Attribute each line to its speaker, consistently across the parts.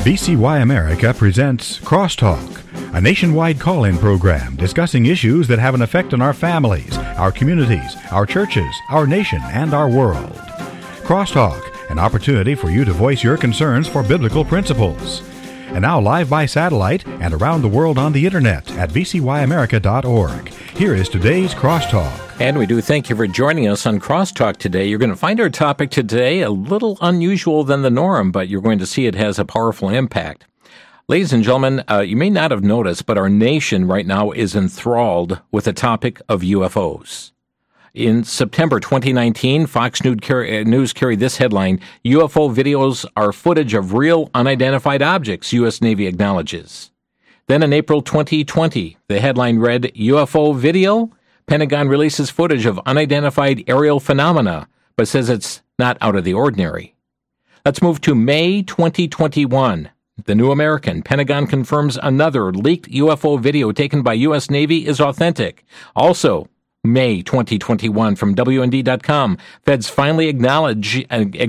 Speaker 1: VCY America presents Crosstalk, a nationwide call-in program discussing issues that have an effect on our families, our communities, our churches, our nation, and our world. Crosstalk, an opportunity for you to voice your concerns for biblical principles. And now live by satellite and around the world on the internet at vcyamerica.org. Here is today's Crosstalk.
Speaker 2: And we do thank you for joining us on Crosstalk today. You're going to find our topic today a little unusual than the norm, but you're going to see it has a powerful impact. Ladies and gentlemen, you may not have noticed, but our nation right now is enthralled with the topic of UFOs. In September 2019, Fox News carried this headline, UFO videos are footage of real unidentified objects, U.S. Navy acknowledges. Then in April 2020, the headline read, UFO video? Pentagon releases footage of unidentified aerial phenomena, but says it's not out of the ordinary. Let's move to May 2021. The New American, Pentagon confirms another leaked UFO video taken by U.S. Navy is authentic. Also, May 2021 from WND.com, Feds finally acknowledging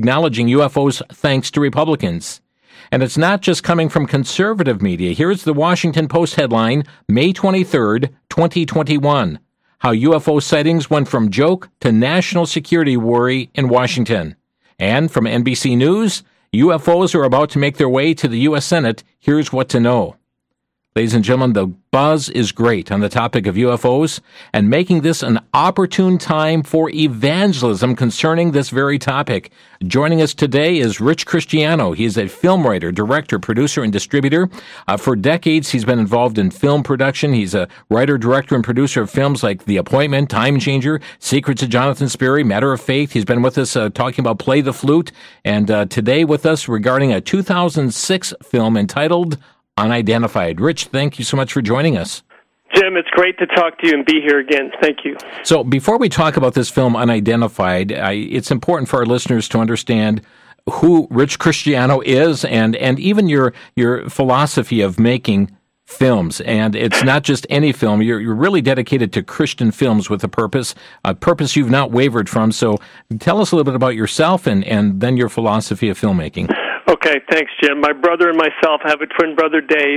Speaker 2: UFOs thanks to Republicans. And it's not just coming from conservative media. Here's the Washington Post headline, May 23rd, 2021. How UFO sightings went from joke to national security worry in Washington. And from NBC News, UFOs are about to make their way to the U.S. Senate. Here's what to know. Ladies and gentlemen, the buzz is great on the topic of UFOs and making this an opportune time for evangelism concerning this very topic. Joining us today is Rich Cristiano. He is a film writer, director, producer, and distributor. For decades, he's been involved in film production. He's a writer, director, and producer of films like The Appointment, Time Changer, Secrets of Jonathan Sperry, Matter of Faith. He's been with us talking about Play the Flute, and today with us regarding a 2006 film entitled Unidentified. Rich, thank you so much for joining us.
Speaker 3: Jim, it's great to talk to you and be here again. Thank you.
Speaker 2: So before we talk about this film, Unidentified, it's important for our listeners to understand who Rich Cristiano is and even your philosophy of making films. And it's not just any film. You're really dedicated to Christian films with a purpose you've not wavered from. So tell us a little bit about yourself and then your philosophy of filmmaking.
Speaker 3: Okay, thanks, Jim. My brother and myself have a twin brother, Dave.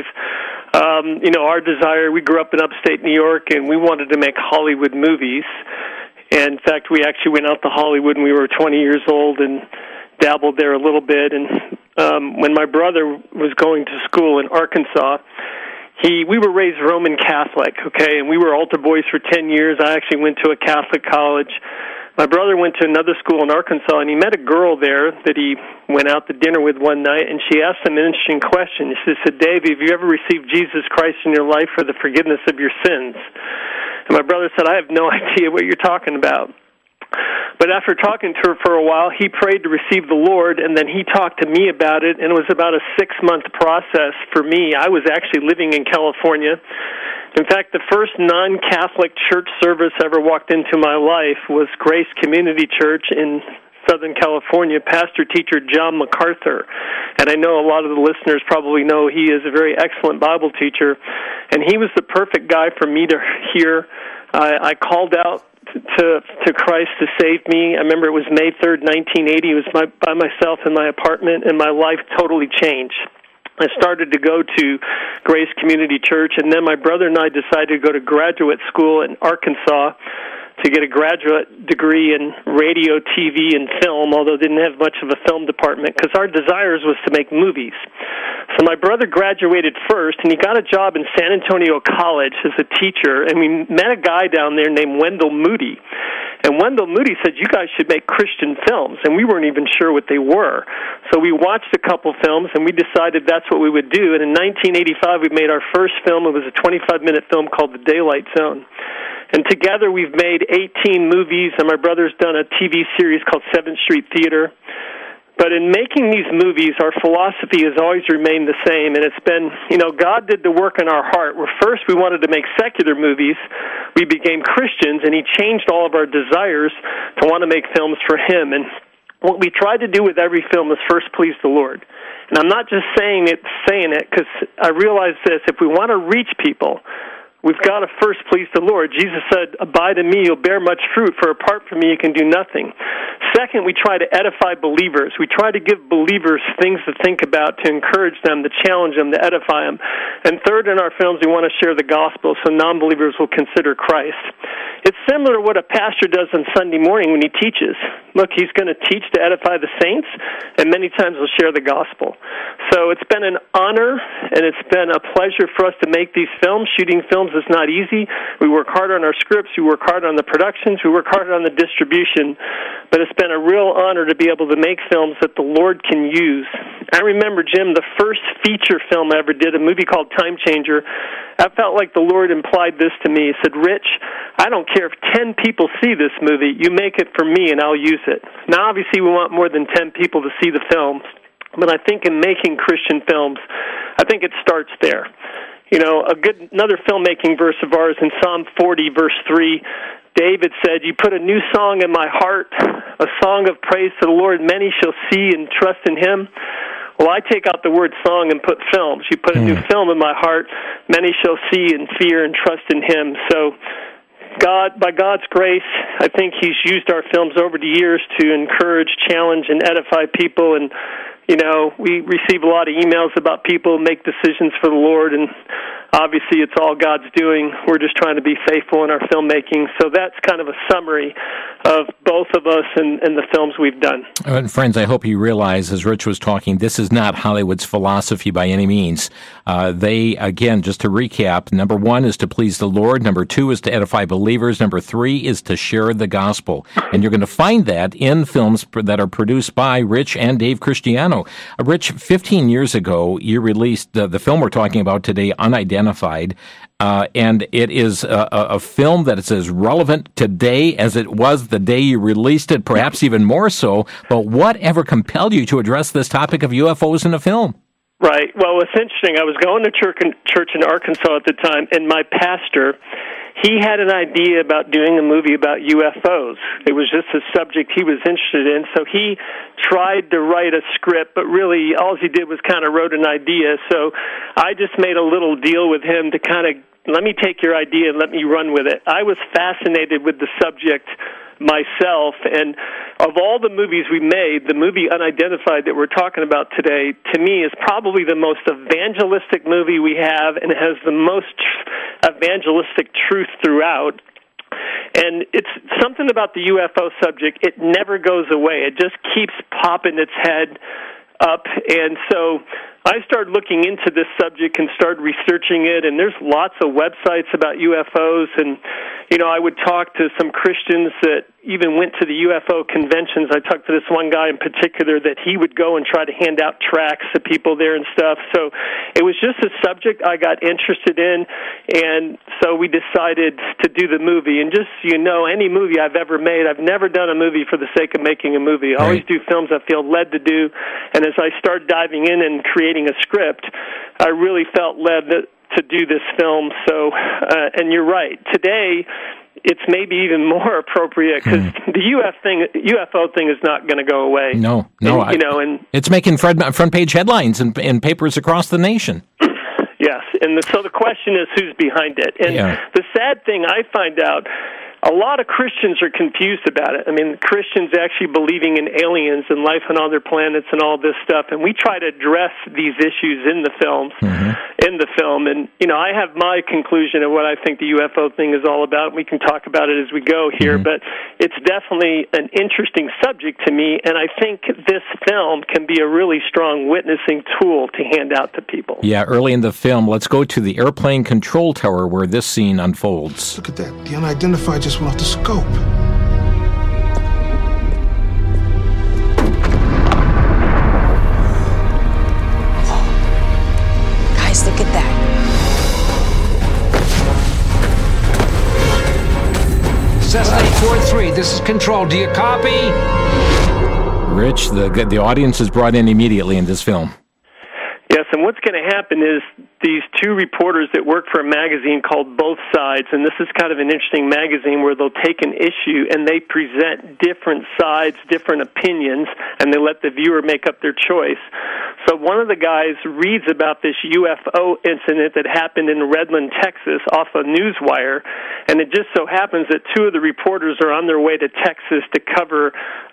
Speaker 3: Our desire, we grew up in upstate New York, and we wanted to make Hollywood movies. And in fact, we actually went out to Hollywood when we were 20 years old and dabbled there a little bit. And when my brother was going to school in Arkansas, we were raised Roman Catholic, okay, and we were altar boys for 10 years. I actually went to a Catholic college. My brother went to another school in Arkansas, and he met a girl there that he went out to dinner with one night, and she asked him an interesting question. She said, Dave, have you ever received Jesus Christ in your life for the forgiveness of your sins? And my brother said, I have no idea what you're talking about. But after talking to her for a while, he prayed to receive the Lord, and then he talked to me about it, and it was about a 6-month process for me. I was actually living in California. In fact, the first non-Catholic church service I ever walked into my life was Grace Community Church in Southern California, pastor-teacher John MacArthur. And I know a lot of the listeners probably know he is a very excellent Bible teacher, and he was the perfect guy for me to hear. I called out to Christ to save me. I remember it was May 3rd, 1980. It was by myself in my apartment, and my life totally changed. I started to go to Grace Community Church, and then my brother and I decided to go to graduate school in Arkansas to get a graduate degree in radio, TV, and film, although didn't have much of a film department, because our desires was to make movies. So my brother graduated first, and he got a job in San Antonio College as a teacher, and we met a guy down there named Wendell Moody. And Wendell Moody said, you guys should make Christian films, and we weren't even sure what they were. So we watched a couple films, and we decided that's what we would do. And in 1985, we made our first film. It was a 25-minute film called The Daylight Zone. And together we've made 18 movies, and my brother's done a TV series called 7th Street Theater. But in making these movies, our philosophy has always remained the same, and it's been, God did the work in our heart, where first we wanted to make secular movies, we became Christians, and He changed all of our desires to want to make films for Him. And what we try to do with every film is first please the Lord. And I'm not just saying it, because I realize this, if we want to reach people, we've got to first please the Lord. Jesus said, abide in me, you'll bear much fruit, for apart from me you can do nothing. Second, we try to edify believers. We try to give believers things to think about, to encourage them, to challenge them, to edify them. And third, in our films, we want to share the gospel so non-believers will consider Christ. It's similar to what a pastor does on Sunday morning when he teaches. Look, he's going to teach to edify the saints, and many times he'll share the gospel. So it's been an honor, and it's been a pleasure for us to make these films. Shooting films is not easy. We work hard on our scripts. We work hard on the productions. We work hard on the distribution. But it's been a real honor to be able to make films that the Lord can use. I remember, Jim, the first feature film I ever did, a movie called Time Changer. I felt like the Lord implied this to me. He said, Rich, I don't care if 10 people see this movie. You make it for me, and I'll use it. Now, obviously, we want more than 10 people to see the film. But I think in making Christian films, I think it starts there. You know, another filmmaking verse of ours in Psalm 40, verse 3, David said, you put a new song in my heart, a song of praise to the Lord. Many shall see and trust in him. Well, I take out the word song and put films. You put a new film in my heart. Many shall see and fear and trust in him. So God, by God's grace, I think he's used our films over the years to encourage, challenge, and edify people. And, you know, we receive a lot of emails about people who make decisions for the Lord, and obviously it's all God's doing. We're just trying to be faithful in our filmmaking. So that's kind of a summary of both of us and the films we've done.
Speaker 2: And friends, I hope you realize, as Rich was talking, this is not Hollywood's philosophy by any means. They, again, just to recap, number one is to please the Lord. Number two is to edify believers. Number three is to share the gospel. And you're going to find that in films that are produced by Rich and Dave Christiano. Rich, 15 years ago, you released the film we're talking about today, Unidentified, and it is a film that is as relevant today as it was the day you released it, perhaps even more so. But whatever compelled you to address this topic of UFOs in a film?
Speaker 3: Right. Well, it's interesting. I was going to church in Arkansas at the time, and my pastor, he had an idea about doing a movie about UFOs. It was just a subject he was interested in, so he tried to write a script, but really all he did was kind of wrote an idea. So I just made a little deal with him to kind of, let me take your idea and let me run with it. I was fascinated with the subject myself, and of all the movies we made, the movie Unidentified that we're talking about today, to me, is probably the most evangelistic movie we have, and it has the most evangelistic truth throughout. And it's something about the UFO subject, it never goes away. It just keeps popping its head up, and so I started looking into this subject and started researching it, and there's lots of websites about UFOs, and, you know, I would talk to some Christians that even went to the UFO conventions. I talked to this one guy in particular that he would go and try to hand out tracts to people there and stuff. So it was just a subject I got interested in, and so we decided to do the movie. And just, you know, any movie I've ever made, I've never done a movie for the sake of making a movie. I always do films I feel led to do, and as I started diving in and creating a script, I really felt led to do this film. So, and you're right. Today, it's maybe even more appropriate because the UFO thing is not going to go away.
Speaker 2: No,
Speaker 3: and
Speaker 2: it's making front page headlines in papers across the nation.
Speaker 3: Yes, and so the question is who's behind it. And the sad thing I find out, a lot of Christians are confused about it. I mean, Christians actually believing in aliens and life on other planets and all this stuff, and we try to address these issues in the film. And, you know, I have my conclusion of what I think the UFO thing is all about. We can talk about it as we go here, but it's definitely an interesting subject to me, and I think this film can be a really strong witnessing tool to hand out to people.
Speaker 2: Yeah, early in the film, let's go to the airplane control tower where this scene unfolds.
Speaker 4: Look at that. The unidentified just went off the scope.
Speaker 5: Guys, look at that.
Speaker 6: Cessna 843, this is Control. Do you copy?
Speaker 2: Rich, the audience is brought in immediately in this film.
Speaker 3: Yes, and what's going to happen is these two reporters that work for a magazine called Both Sides, and this is kind of an interesting magazine where they'll take an issue and they present different sides, different opinions, and they let the viewer make up their choice. So one of the guys reads about this UFO incident that happened in Redland, Texas, off a newswire, and it just so happens that two of the reporters are on their way to Texas to cover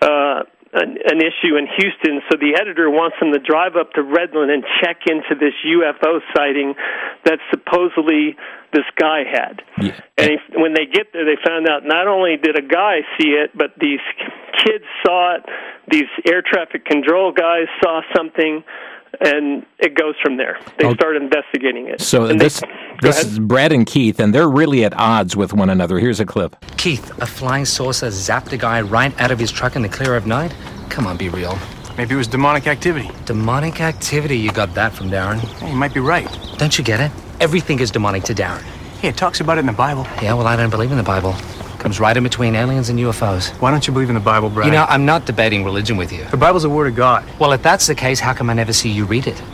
Speaker 3: an issue in Houston, so the editor wants them to drive up to Redland and check into this UFO sighting that supposedly this guy had. Yeah. And when they get there, they found out not only did a guy see it, but these kids saw it, these air traffic control guys saw something, and it goes from there. They start investigating it.
Speaker 2: So this is Brad and Keith, and they're really at odds with one another. Here's a clip.
Speaker 6: Keith, a flying saucer zapped a guy right out of his truck in the clear of night? Come on, be real.
Speaker 7: Maybe it was demonic activity.
Speaker 6: Demonic activity? You got that from Darren.
Speaker 7: Hey, you might be right.
Speaker 6: Don't you get it? Everything is demonic to Darren.
Speaker 7: Hey, it talks about it in the Bible.
Speaker 6: Yeah, well, I don't believe in the Bible. Comes right in between aliens and UFOs.
Speaker 7: Why don't you believe in the Bible, Brad?
Speaker 6: You know, I'm not debating religion with you.
Speaker 7: The Bible's the Word of God.
Speaker 6: Well, if that's the case, how come I never see you read it?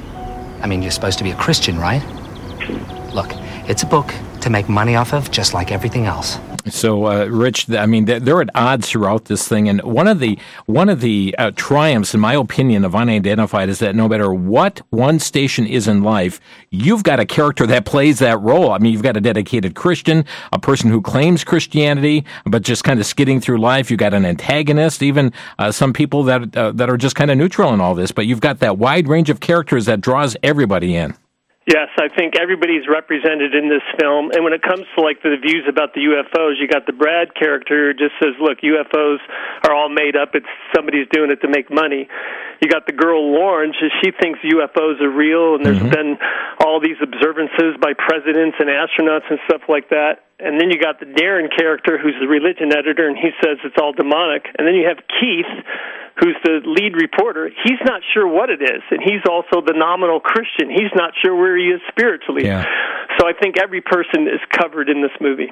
Speaker 6: I mean, you're supposed to be a Christian, right? Look, it's a book to make money off of, just like everything else.
Speaker 2: So, Rich, I mean, they're at odds throughout this thing, and one of the triumphs, in my opinion, of Unidentified is that no matter what one station is in life, you've got a character that plays that role. I mean, you've got a dedicated Christian, a person who claims Christianity, but just kind of skidding through life. You've got an antagonist, even some people that are just kind of neutral in all this. But you've got that wide range of characters that draws everybody in.
Speaker 3: Yes, I think everybody's represented in this film. And when it comes to like the views about the UFOs, you got the Brad character who just says, look, UFOs are all made up. It's somebody's doing it to make money. You got the girl Lauren, she thinks UFOs are real, and there's been all these observances by presidents and astronauts and stuff like that. And then you got the Darren character who's the religion editor, and he says it's all demonic. And then you have Keith, who's the lead reporter. He's not sure what it is, and he's also the nominal Christian. He's not sure where he is spiritually.
Speaker 2: Yeah.
Speaker 3: So I think every person is covered in this movie.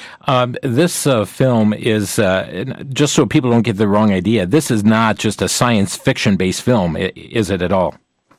Speaker 2: This film is, just so people don't get the wrong idea, this is not just a science fiction-based film, is it at all?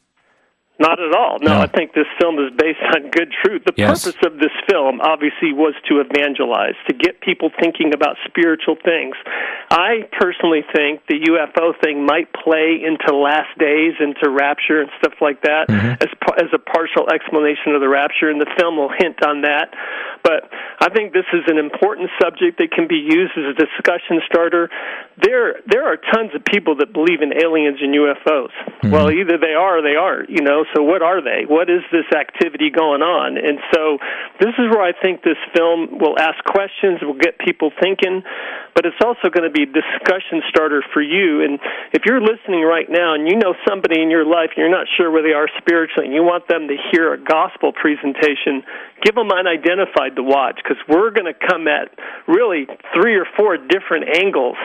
Speaker 3: Not at all. No, I think this film is based on good truth. The purpose of this film, obviously, was to evangelize, to get people thinking about spiritual things. I personally think the UFO thing might play into last days, into rapture and stuff like that, as a partial explanation of the rapture, and the film will hint on that. But I think this is an important subject that can be used as a discussion starter. There are tons of people that believe in aliens and UFOs. Well, either they are or they aren't, you know. So what are they? What is this activity going on? And so this is where I think this film will ask questions, will get people thinking, but it's also going to be a discussion starter for you. And if you're listening right now and you know somebody in your life and you're not sure where they are spiritually and you want them to hear a gospel presentation, give them Unidentified to watch, because we're going to come at really 3 or 4 different angles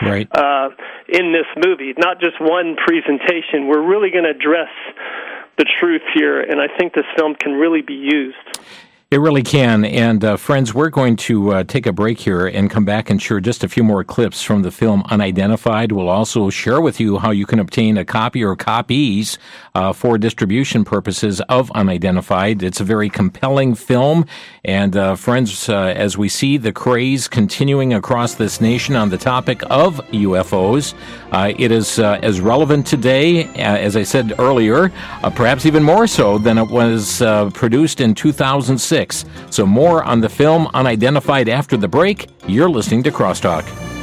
Speaker 3: in this movie, not just one presentation. We're really going to address the truth here, and I think this film can really be used.
Speaker 2: It really can. And friends, we're going to take a break here and come back and share just a few more clips from the film Unidentified. We'll also share with you how you can obtain a copy or copies for distribution purposes of Unidentified. It's a very compelling film. And friends, as we see the craze continuing across this nation on the topic of UFOs, it is as relevant today, as I said earlier, perhaps even more so than it was produced in 2006. So more on the film Unidentified after the break. You're listening to Crosstalk.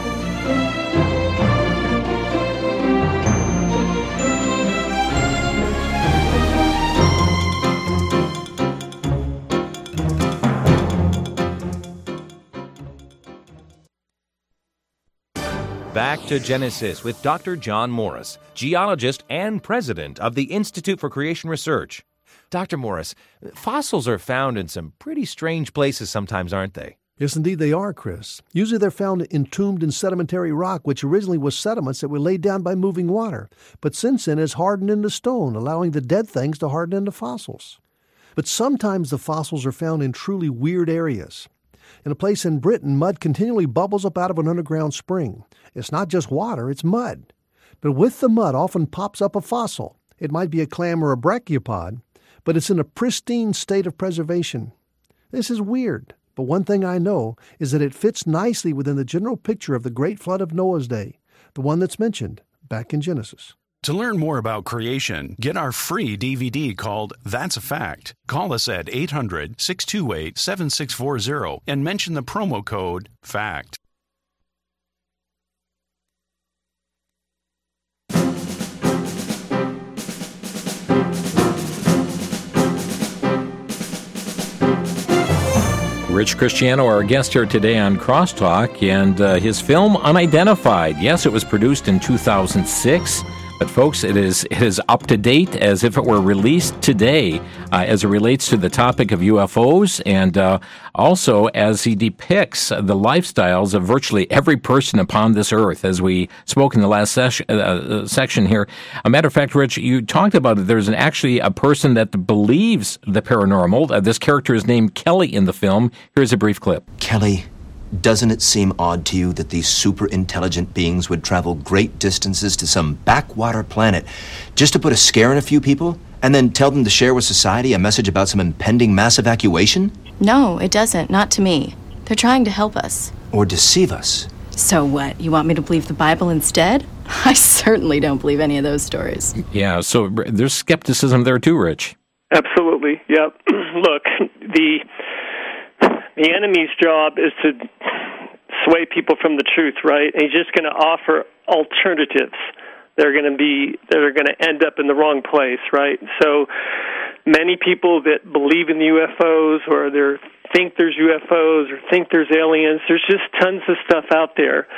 Speaker 8: Back to Genesis with Dr. John Morris, geologist and president of the Institute for Creation Research. Dr. Morris, fossils are found in some pretty strange places sometimes, aren't they?
Speaker 9: Yes, indeed they are, Chris. Usually they're found entombed in sedimentary rock, which originally was sediments that were laid down by moving water, but since then has hardened into stone, allowing the dead things to harden into fossils. But sometimes the fossils are found in truly weird areas. In a place in Britain, mud continually bubbles up out of an underground spring. It's not just water, it's mud. But with the mud often pops up a fossil. It might be a clam or a brachiopod, but it's in a pristine state of preservation. This is weird, but one thing I know is that it fits nicely within the general picture of the great flood of Noah's day, the one that's mentioned back in Genesis.
Speaker 10: To learn more about creation, get our free DVD called That's a Fact. Call us at 800-628-7640 and mention the promo code FACT.
Speaker 2: Rich Cristiano, our guest here today on Crosstalk, and his film Unidentified. Yes, it was produced in 2006. But folks, it is up to date as if it were released today as it relates to the topic of UFOs, and also as he depicts the lifestyles of virtually every person upon this earth, as we spoke in the last section here. A matter of fact, Rich, you talked about it. There's actually a person that believes the paranormal. This character is named Kelly in the film. Here's a brief clip.
Speaker 11: Kelly, doesn't it seem odd to you that these super-intelligent beings would travel great distances to some backwater planet just to put a scare in a few people and then tell them to share with society a message about some impending mass evacuation?
Speaker 12: No, it doesn't. Not to me. They're trying to help us.
Speaker 11: Or deceive us.
Speaker 12: So what? You want me to believe the Bible instead? I certainly don't believe any of those stories.
Speaker 2: Yeah, so there's skepticism there too, Rich.
Speaker 3: Absolutely, yep. Look, the enemy's job is to sway people from the truth, right? And he's just going to offer alternatives that are going to end up in the wrong place, right? So many people that believe in the UFOs or they think there's UFOs or think there's aliens, there's just tons of stuff out there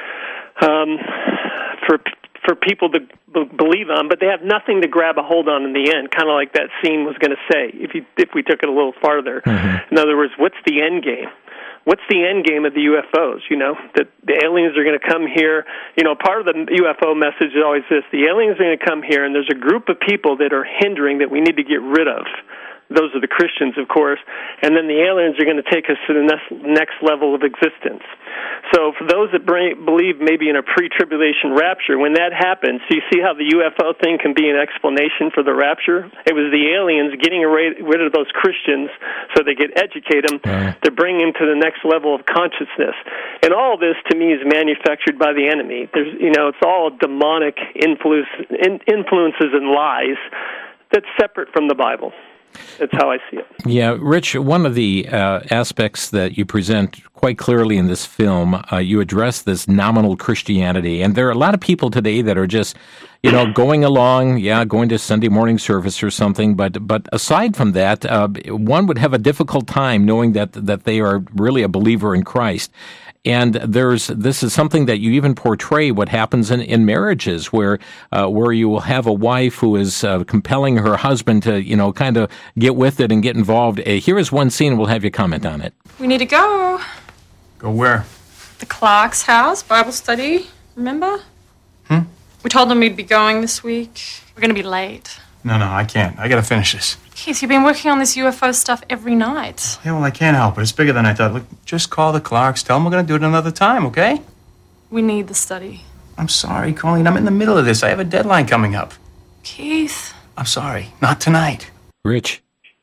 Speaker 3: for people to believe on, but they have nothing to grab a hold on in the end, kind of like that scene was going to say, if we took it a little farther. Mm-hmm. In other words, what's the end game? What's the end game of the UFOs? You know, that the aliens are going to come here. You know, part of the UFO message is always this: the aliens are going to come here, and there's a group of people that are hindering that we need to get rid of. Those are the Christians, of course, and then the aliens are going to take us to the next level of existence. So for those that believe maybe in a pre-tribulation rapture, when that happens, do you see how the UFO thing can be an explanation for the rapture? It was the aliens getting rid of those Christians so they could educate them to bring them to the next level of consciousness. And all this, to me, is manufactured by the enemy. There's, you know, it's all demonic influences and lies that's separate from the Bible. That's how I see it.
Speaker 2: Yeah, Rich, one of the aspects that you present quite clearly in this film, you address this nominal Christianity. And there are a lot of people today that are just, you know, going along, going to Sunday morning service or something. But aside from that, one would have a difficult time knowing that they are really a believer in Christ. And this is something that you even portray what happens in marriages, where you will have a wife who is compelling her husband to, you know, kind of get with it and get involved. Here is one scene, and we'll have you comment on it.
Speaker 13: We need to go.
Speaker 7: Go where?
Speaker 13: The Clark's house, Bible study, remember? We told them we'd be going this week. We're going to be late.
Speaker 7: No, I can't. I got to finish this.
Speaker 13: Keith, you've been working on this UFO stuff every night.
Speaker 7: Yeah, well, I can't help it. It's bigger than I thought. Look, just call the Clarks. Tell them we're going to do it another time, okay?
Speaker 13: We need the study.
Speaker 7: I'm sorry, Colleen. I'm in the middle of this. I have a deadline coming up.
Speaker 13: Keith.
Speaker 7: I'm sorry. Not tonight.
Speaker 2: Rich.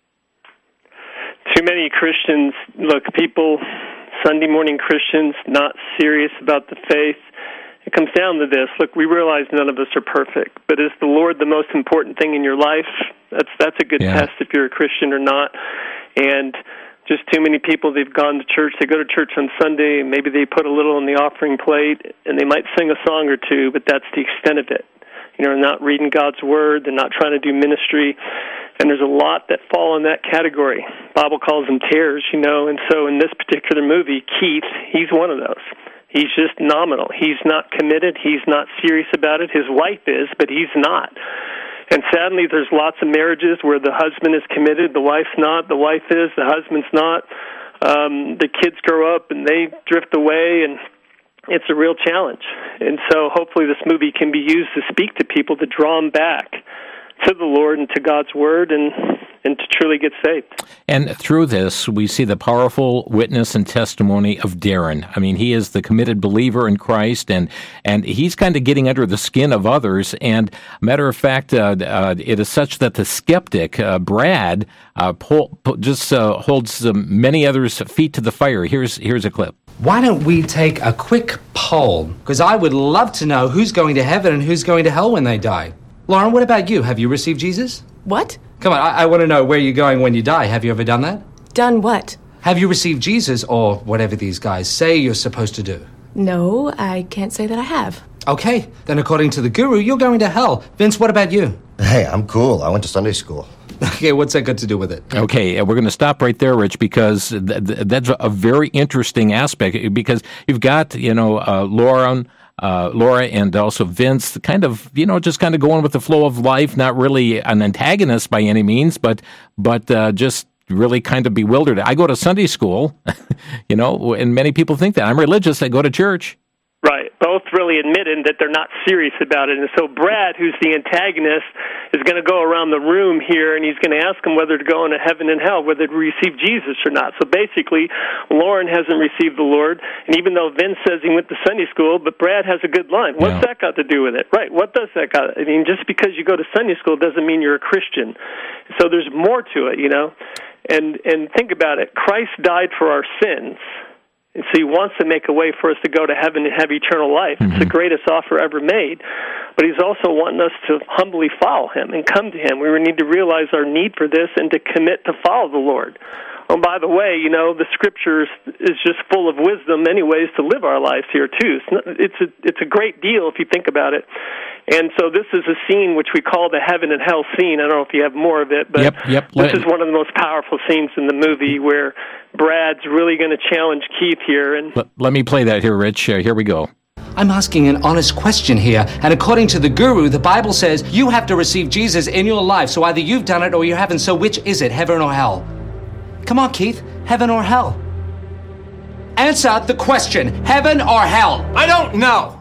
Speaker 3: Too many Christians, people, Sunday morning Christians, not serious about the faith. It comes down to this. Look, we realize none of us are perfect, but is the Lord the most important thing in your life? That's a good test if you're a Christian or not. And just too many people, they've gone to church, they go to church on Sunday, and maybe they put a little on the offering plate, and they might sing a song or two, but that's the extent of it. You know, they're not reading God's Word, they're not trying to do ministry, and there's a lot that fall in that category. The Bible calls them tares, you know, and so in this particular movie, Keith, he's one of those. He's just nominal. He's not committed. He's not serious about it. His wife is, but he's not. And sadly, there's lots of marriages where the husband is committed, the wife's not, the wife is, the husband's not. The kids grow up and they drift away, and it's a real challenge. And so hopefully this movie can be used to speak to people, to draw them back to the Lord and to God's Word, and to truly get saved.
Speaker 2: And through this, we see the powerful witness and testimony of Darren. I mean, he is the committed believer in Christ, and he's kind of getting under the skin of others. And matter of fact, it is such that the skeptic, Brad, holds many others' feet to the fire. Here's a clip.
Speaker 6: Why don't we take a quick poll? Because I would love to know who's going to heaven and who's going to hell when they die. Lauren, what about you? Have you received Jesus?
Speaker 5: What?
Speaker 6: Come on, I want to know where you're going when you die. Have you ever done that?
Speaker 5: Done what?
Speaker 6: Have you received Jesus, or whatever these guys say you're supposed to do?
Speaker 5: No, I can't say that I have.
Speaker 6: Okay, then according to the guru, you're going to hell. Vince, what about you?
Speaker 14: Hey, I'm cool. I went to Sunday school.
Speaker 6: Okay, what's that got to do with it?
Speaker 2: Okay, we're going to stop right there, Rich, because that's a very interesting aspect, because you've got, Laura and also Vince kind of, just kind of going with the flow of life, not really an antagonist by any means, but just really kind of bewildered. I go to Sunday school, and many people think that. I'm religious. I go to church.
Speaker 3: Right. Both really admitting that they're not serious about it. And so Brad, who's the antagonist, is going to go around the room here, and he's going to ask them whether to go into heaven and hell, whether to receive Jesus or not. So basically, Lauren hasn't received the Lord, and even though Vince says he went to Sunday school, but Brad has a good line. What's that got to do with it? Right. What does that got? I mean, just because you go to Sunday school doesn't mean you're a Christian. So there's more to it, And think about it. Christ died for our sins. And so he wants to make a way for us to go to heaven and have eternal life. It's the greatest offer ever made. But he's also wanting us to humbly follow him and come to him. We need to realize our need for this and to commit to follow the Lord. Oh, by the way, the Scriptures is just full of wisdom anyways to live our lives here, too. It's a great deal if you think about it. And so this is a scene which we call the heaven and hell scene. I don't know if you have more of it, but this is one of the most powerful scenes in the movie where Brad's really going to challenge Keith here. And
Speaker 2: let me play that here, Rich. Here we go.
Speaker 6: I'm asking an honest question here, and according to the guru, the Bible says you have to receive Jesus in your life, so either you've done it or you haven't. So which is it, heaven or hell? Come on, Keith, heaven or hell? Answer the question, heaven or hell?
Speaker 7: I don't know.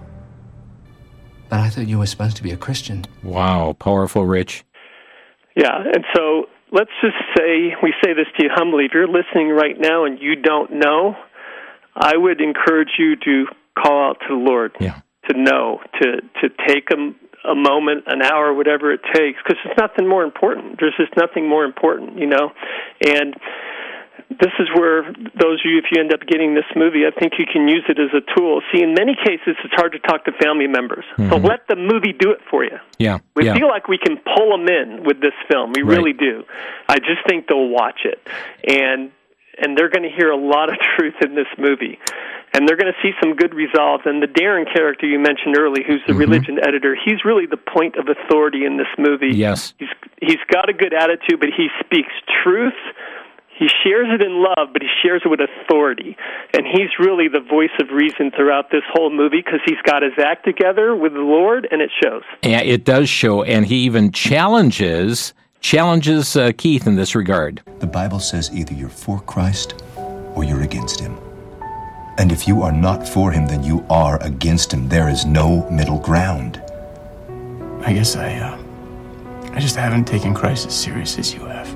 Speaker 6: But I thought you were supposed to be a Christian.
Speaker 2: Wow, powerful, Rich.
Speaker 3: Yeah, and so let's just say, we say this to you humbly, if you're listening right now and you don't know, I would encourage you to call out to the Lord, to know, to take a moment, an hour, whatever it takes, because there's nothing more important. There's just nothing more important, And this is where those of you, if you end up getting this movie, I think you can use it as a tool. See, in many cases, it's hard to talk to family members. So let the movie do it for you. We feel like we can pull them in with this film. We really do. I just think they'll watch it. And they're going to hear a lot of truth in this movie. And they're going to see some good resolve. And the Darren character you mentioned earlier, who's the religion editor, he's really the point of authority in this movie.
Speaker 2: Yes.
Speaker 3: He's got a good attitude, but he speaks truth. He shares it in love, but he shares it with authority. And he's really the voice of reason throughout this whole movie because he's got his act together with the Lord, and it shows.
Speaker 2: Yeah, it does show, and he even challenges Keith in this regard.
Speaker 11: The Bible says either you're for Christ or you're against him. And if you are not for him, then you are against him. There is no middle ground.
Speaker 7: I guess I just haven't taken Christ as serious as you have.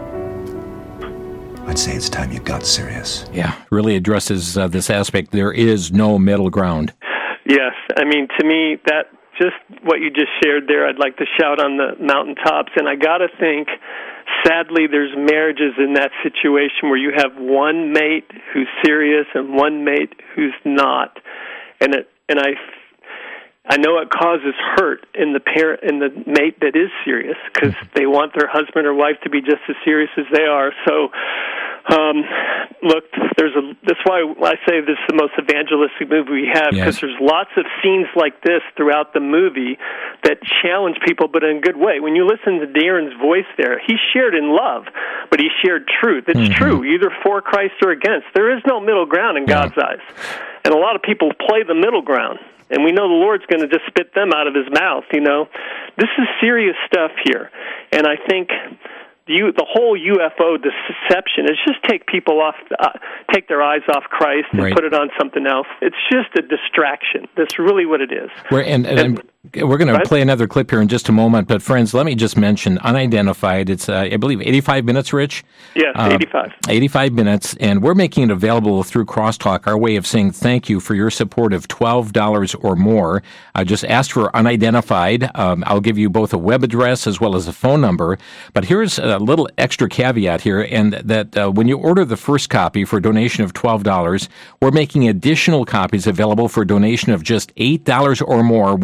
Speaker 11: I'd say it's time you got serious.
Speaker 2: Yeah, really addresses this aspect. There is no middle ground.
Speaker 3: Yes. I mean, to me, that just what you just shared there, I'd like to shout on the mountaintops. And I got to think, sadly, there's marriages in that situation where you have one mate who's serious and one mate who's not. And I know it causes hurt in the mate that is serious because they want their husband or wife to be just as serious as they are. So, look, that's why I say this is the most evangelistic movie we have because there's lots of scenes like this throughout the movie that challenge people, but in a good way. When you listen to Darren's voice there, he shared in love, but he shared truth. It's true, either for Christ or against. There is no middle ground in God's eyes. And a lot of people play the middle ground. And we know the Lord's going to just spit them out of his mouth, This is serious stuff here. And I think the whole UFO deception is just take people off, take their eyes off Christ and put it on something else. It's just a distraction. That's really what it is.
Speaker 2: We're going to play another clip here in just a moment. But friends, let me just mention Unidentified. It's, I believe, 85 minutes, Rich?
Speaker 3: Yes, 85.
Speaker 2: 85 minutes. And we're making it available through Crosstalk, our way of saying thank you for your support of $12 or more. Just ask for Unidentified. I'll give you both a web address as well as a phone number. But here's a little extra caveat here, and that when you order the first copy for a donation of $12, we're making additional copies available for a donation of just $8 or more when they are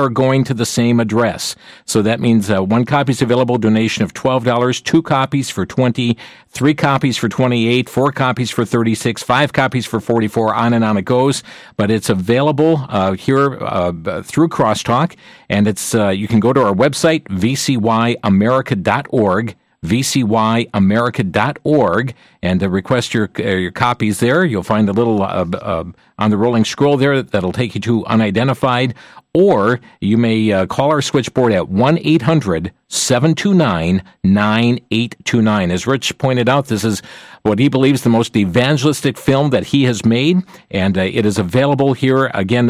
Speaker 2: are going to the same address. So that means 1 copy is available, donation of $12, 2 copies for $20, 3 copies for $28, 4 copies for $36, 5 copies for $44, on and on it goes. But it's available here through Crosstalk, and it's you can go to our website, vcyamerica.org, vcyamerica.org, and request your copies there. You'll find a little on the rolling scroll there that'll take you to Unidentified, or you may call our switchboard at 1-800-729-9829. As Rich pointed out, this is what he believes the most evangelistic film that he has made, and it is available here. Again,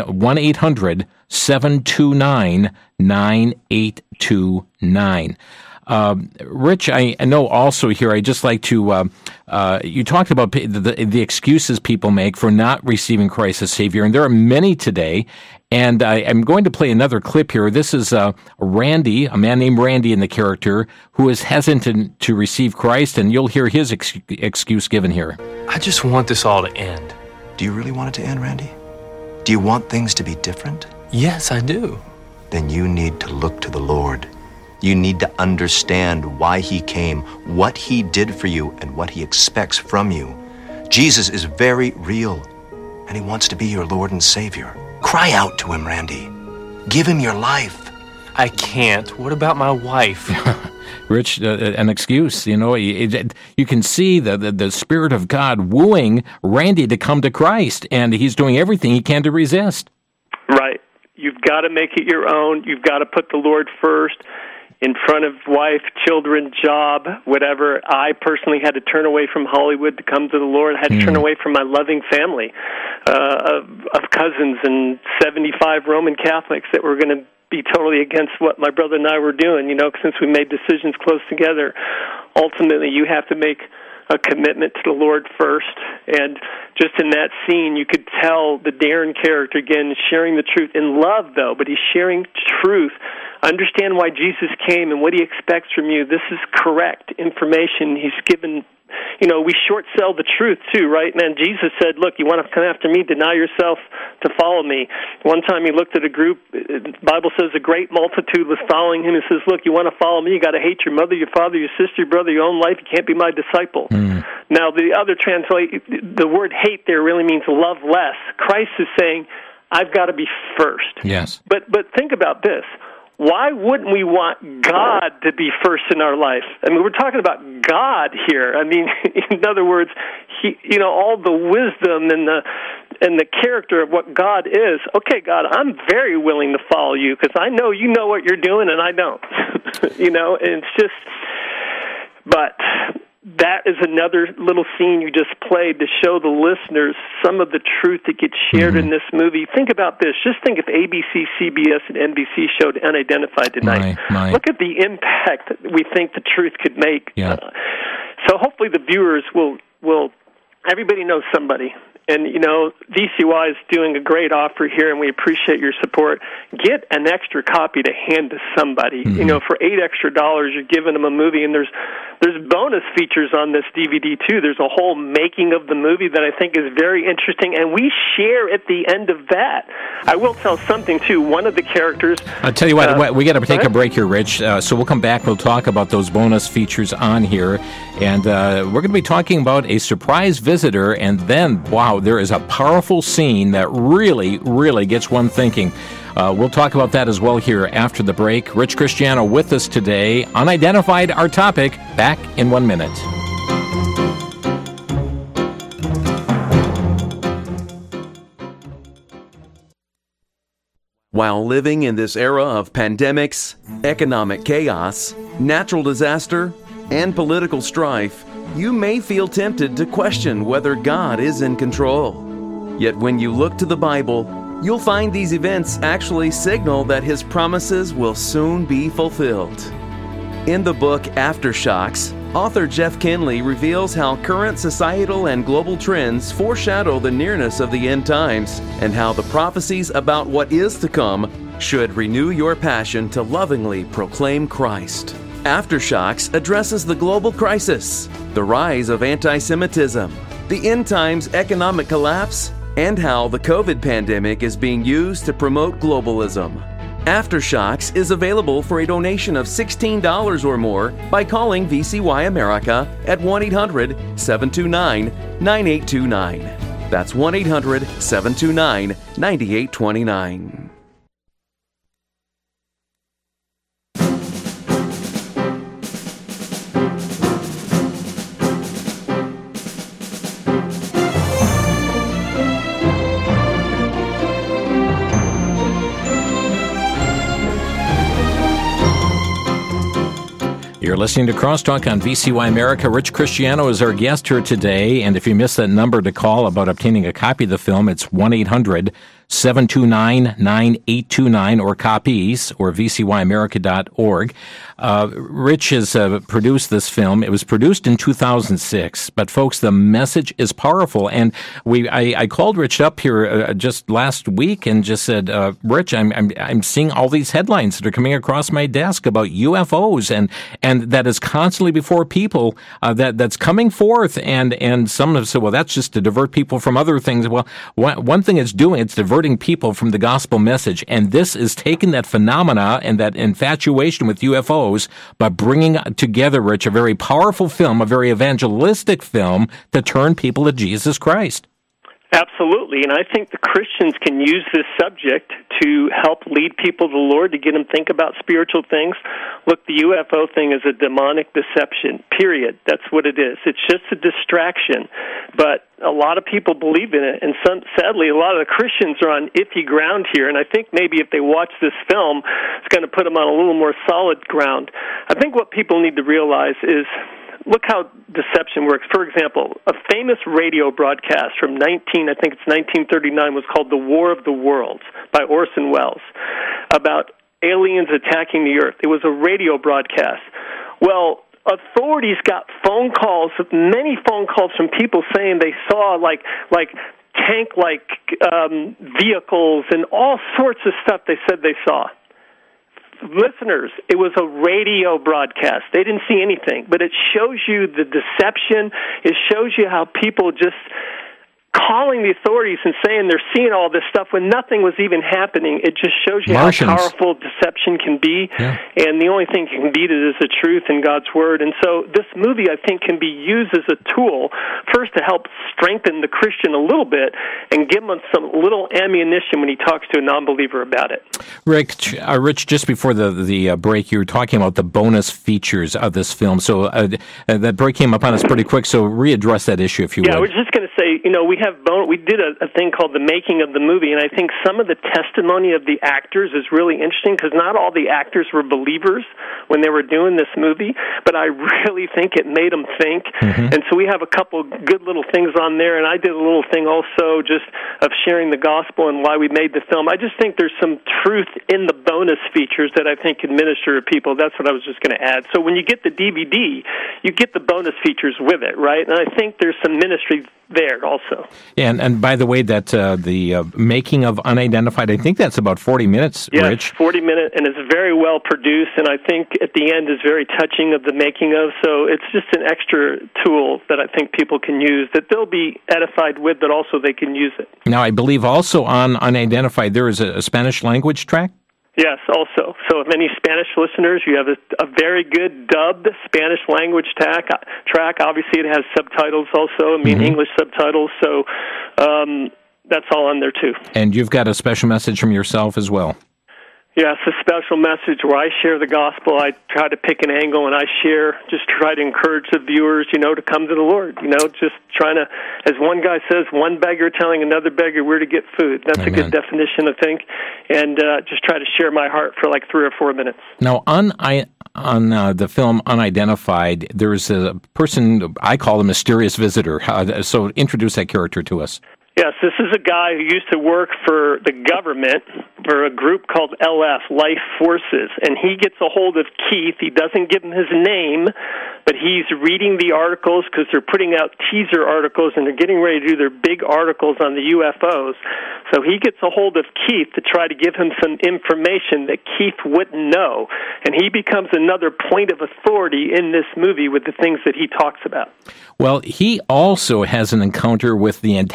Speaker 2: 1-800-729-9829. Rich, I know also here, I'd just like to, you talked about the excuses people make for not receiving Christ as Savior, and there are many today, and I'm going to play another clip here. This is Randy, a man named Randy in the character, who is hesitant to receive Christ, and you'll hear his excuse given here.
Speaker 15: I just want this all to end.
Speaker 11: Do you really want it to end, Randy? Do you want things to be different?
Speaker 15: Yes, I do.
Speaker 11: Then you need to look to the Lord. You need to understand why he came, what he did for you, and what he expects from you. Jesus is very real, and he wants to be your Lord and Savior. Cry out to him, Randy. Give him your life.
Speaker 15: I can't. What about my wife?
Speaker 2: Rich, an excuse. You know, you can see the Spirit of God wooing Randy to come to Christ, and he's doing everything he can to resist.
Speaker 3: Right. You've got to make it your own. You've got to put the Lord first, in front of wife, children, job, whatever. I personally had to turn away from Hollywood to come to the Lord. I had to turn away from my loving family of cousins and 75 Roman Catholics that were going to be totally against what my brother and I were doing, you know, since we made decisions close together. Ultimately, you have to make a commitment to the Lord first. And just in that scene, you could tell the Darren character, again, sharing the truth in love, though, but he's sharing truth. Understand why Jesus came and what he expects from you. This is correct information he's given. You know, we short sell the truth, too, right? Man, Jesus said, look, you want to come after me, deny yourself to follow me. One time he looked at a group, the Bible says a great multitude was following him. He says, look, you want to follow me, you got to hate your mother, your father, your sister, your brother, your own life. You can't be my disciple. Now, the other the word hate there really means love less. Christ is saying, I've got to be first.
Speaker 2: Yes.
Speaker 3: But think about this. Why wouldn't we want God to be first in our life? I mean, we're talking about God here. I mean, in other words, he, you know, all the wisdom and the character of what God is. Okay, God, I'm very willing to follow you because I know you know what you're doing and I don't. You know, and it's just, but that is another little scene you just played to show the listeners some of the truth that gets shared in this movie. Think about this. Just think if ABC, CBS, and NBC showed Unidentified tonight. Look at the impact that we think the truth could make.
Speaker 2: Yeah.
Speaker 3: So hopefully the viewers will everybody knows somebody. And, you know, VCY is doing a great offer here, and we appreciate your support. Get an extra copy to hand to somebody. You know, for $8 extra, you're giving them a movie, and there's bonus features on this DVD, too. There's a whole making of the movie that I think is very interesting, and we share at the end of that. I will tell something, too. One of the characters...
Speaker 2: I'll tell you what, we got to take a break here, Rich, so we'll come back. We'll talk about those bonus features on here, and we're going to be talking about a surprise visitor, and then, wow, there is a powerful scene that really, really gets one thinking. We'll talk about that as well here after the break. Rich Cristiano with us today. Unidentified, our topic. Back in 1 minute.
Speaker 16: While living in this era of pandemics, economic chaos, natural disaster, and political strife, you may feel tempted to question whether God is in control. Yet when you look to the Bible, you'll find these events actually signal that His promises will soon be fulfilled. In the book Aftershocks, author Jeff Kinley reveals how current societal and global trends foreshadow the nearness of the end times, and how the prophecies about what is to come should renew your passion to lovingly proclaim Christ. Aftershocks addresses the global crisis, the rise of anti-Semitism, the end times economic collapse, and how the COVID pandemic is being used to promote globalism. Aftershocks is available for a donation of $16 or more by calling VCY America at 1-800-729-9829. That's 1-800-729-9829.
Speaker 2: You're listening to Crosstalk on VCY America. Rich Cristiano is our guest here today, and if you missed that number to call about obtaining a copy of the film, it's 1-800-729-9829 or copies or vcyamerica.org. Rich has produced this film. It was produced in 2006, but folks, the message is powerful. And I called Rich up here just last week and just said, Rich, I'm seeing all these headlines that are coming across my desk about UFOs, and that is constantly before people that's coming forth. And some have said, well, that's just to divert people from other things. Well, one thing it's doing, it's diverting people from the gospel message, and this is taking that phenomena and that infatuation with UFOs by bringing together, Rich, a very powerful film, a very evangelistic film to turn people to Jesus Christ.
Speaker 3: Absolutely, and I think the Christians can use this subject to help lead people to the Lord, to get them to think about spiritual things. Look, the UFO thing is a demonic deception, period. That's what it is. It's just a distraction, but a lot of people believe in it, and sadly, a lot of the Christians are on iffy ground here, and I think maybe if they watch this film, it's going to put them on a little more solid ground. I think what people need to realize is, look how deception works. For example, a famous radio broadcast from 1939 was called The War of the Worlds by Orson Welles, about aliens attacking the Earth. It was a radio broadcast. Well, authorities got many phone calls from people saying they saw like tank-like vehicles and all sorts of stuff they said they saw. Listeners, it was a radio broadcast. They didn't see anything, but it shows you the deception. It shows you how people just calling the authorities and saying they're seeing all this stuff when nothing was even happening. It just shows you
Speaker 2: Martians.
Speaker 3: How powerful deception can be, and the only thing that can beat it is the truth in God's Word. And so this movie, I think, can be used as a tool, first to help strengthen the Christian a little bit and give him some little ammunition when he talks to a non-believer about it.
Speaker 2: Rich, just before the break, you were talking about the bonus features of this film. So that break came upon us pretty quick, so readdress that issue if you would.
Speaker 3: Yeah, I was just going to say, we did a thing called the making of the movie, and I think some of the testimony of the actors is really interesting, because not all the actors were believers when they were doing this movie, but I really think it made them think. And so we have a couple good little things on there, and I did a little thing also just of sharing the gospel and why we made the film. I just think there's some truth in the bonus features that I think can minister to people. That's what I was just going to add. So when you get the DVD, you get the bonus features with it, right? And I think there's some ministry there also.
Speaker 2: Yeah, and by the way, that the making of Unidentified, I think that's about 40 minutes, Rich.
Speaker 3: 40 minutes, and it's very well produced, and I think at the end is very touching of the making of, so it's just an extra tool that I think people can use, that they'll be edified with, but also they can use it.
Speaker 2: Now, I believe also on Unidentified, there is a Spanish language track?
Speaker 3: Yes, also. So if any Spanish listeners, you have a very good dubbed Spanish language track. Obviously, it has subtitles also, English subtitles, so that's all on there too.
Speaker 2: And you've got a special message from yourself as well.
Speaker 3: Yes, a special message where I share the gospel. I try to pick an angle, and I just try to encourage the viewers, to come to the Lord. Just trying to, as one guy says, one beggar telling another beggar where to get food. That's Amen. A good definition, I think. And just try to share my heart for like 3 or 4 minutes.
Speaker 2: Now, on the film Unidentified, there's a person, I call a mysterious visitor. So introduce that character to us.
Speaker 3: Yes, this is a guy who used to work for the government for a group called LF, Life Forces, and he gets a hold of Keith. He doesn't give him his name, but he's reading the articles because they're putting out teaser articles, and they're getting ready to do their big articles on the UFOs. So he gets a hold of Keith to try to give him some information that Keith wouldn't know, and he becomes another point of authority in this movie with the things that he talks about.
Speaker 2: Well, he also has an encounter with the antagonist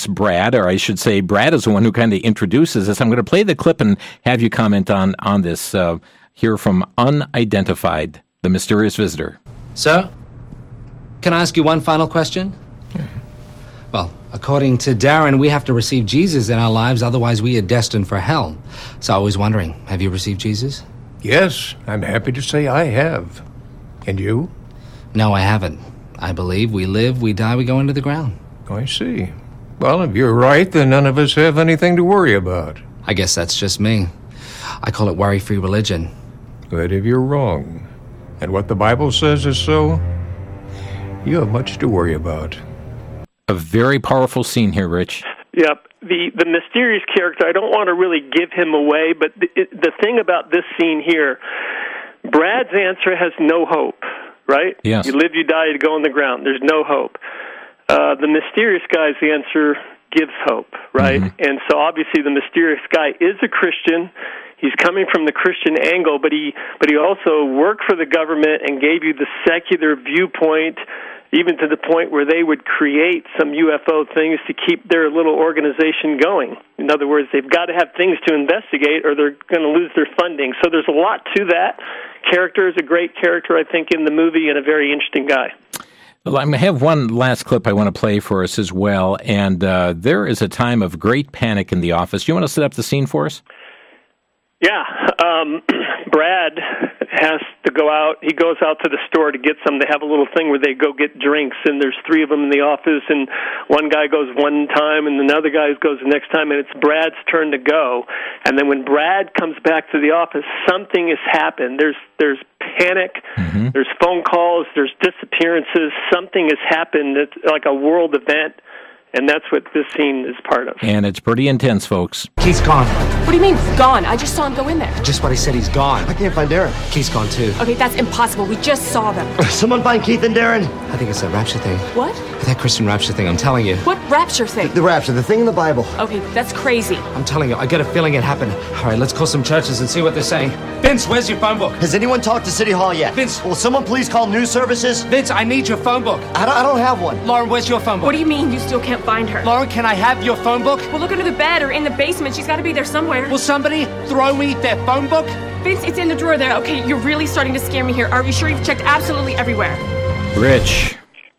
Speaker 2: guest, Brad, or I should say Brad is the one who kind of introduces us. I'm going to play the clip and have you comment on this. Here from Unidentified, the mysterious visitor.
Speaker 6: Sir, can I ask you one final question? Well, according to Darren, we have to receive Jesus in our lives, otherwise we are destined for hell. So I was wondering, have you received Jesus?
Speaker 17: Yes, I'm happy to say I have. And you?
Speaker 6: No, I haven't. I believe we live, we die, we go into the ground.
Speaker 17: I see. Well, if you're right, then none of us have anything to worry about.
Speaker 6: I guess that's just me. I call it worry-free religion.
Speaker 17: But if you're wrong, and what the Bible says is so, you have much to worry about.
Speaker 2: A very powerful scene here, Rich.
Speaker 3: Yep. The mysterious character, I don't want to really give him away, but the thing about this scene here, Brad's answer has no hope, right?
Speaker 2: Yes.
Speaker 3: You live, you die, you go on the ground. There's no hope. The mysterious guy's answer gives hope, right? Mm-hmm. And so obviously the mysterious guy is a Christian. He's coming from the Christian angle, but he also worked for the government and gave you the secular viewpoint, even to the point where they would create some UFO things to keep their little organization going. In other words, they've got to have things to investigate or they're going to lose their funding. So there's a lot to that. Character is a great character, I think, in the movie, and a very interesting guy.
Speaker 2: Well, I have one last clip I want to play for us as well, and there is a time of great panic in the office. You want to set up the scene for us?
Speaker 3: Yeah, Brad has to go out. He goes out to the store to get some. They have a little thing where they go get drinks, and there's three of them in the office, and one guy goes one time, and another guy goes the next time, and it's Brad's turn to go. And then when Brad comes back to the office, something has happened. There's panic, there's phone calls, there's disappearances. Something has happened. It's like a world event. And that's what this scene is part of.
Speaker 2: And it's pretty intense, folks.
Speaker 6: Keith's gone.
Speaker 5: What do you mean, gone? I just saw him go in there.
Speaker 6: Just what I said, he's gone.
Speaker 14: I can't find Darren.
Speaker 6: Keith's gone too.
Speaker 5: Okay, that's impossible. We just saw them.
Speaker 14: Someone find Keith and Darren.
Speaker 6: I think it's that rapture thing.
Speaker 5: What?
Speaker 6: That Christian rapture thing, I'm telling you.
Speaker 5: What rapture thing?
Speaker 14: The rapture, the thing in the Bible.
Speaker 5: Okay, that's crazy.
Speaker 6: I'm telling you, I get a feeling it happened. All right, let's call some churches and see what they're saying. Vince, where's your phone book?
Speaker 14: Has anyone talked to City Hall yet?
Speaker 6: Vince.
Speaker 14: Will someone please call news services?
Speaker 6: Vince, I need your phone book.
Speaker 14: I don't have one.
Speaker 6: Lauren, where's your phone book?
Speaker 5: What do you mean you still can't find her?
Speaker 6: Lauren, can I have your phone book?
Speaker 5: Well, look under the bed or in the basement. She's got to be there somewhere.
Speaker 6: Will somebody throw me their phone book?
Speaker 5: Vince, it's in the drawer there. Okay, you're really starting to scare me here. Are you sure you've checked absolutely everywhere?
Speaker 2: Rich.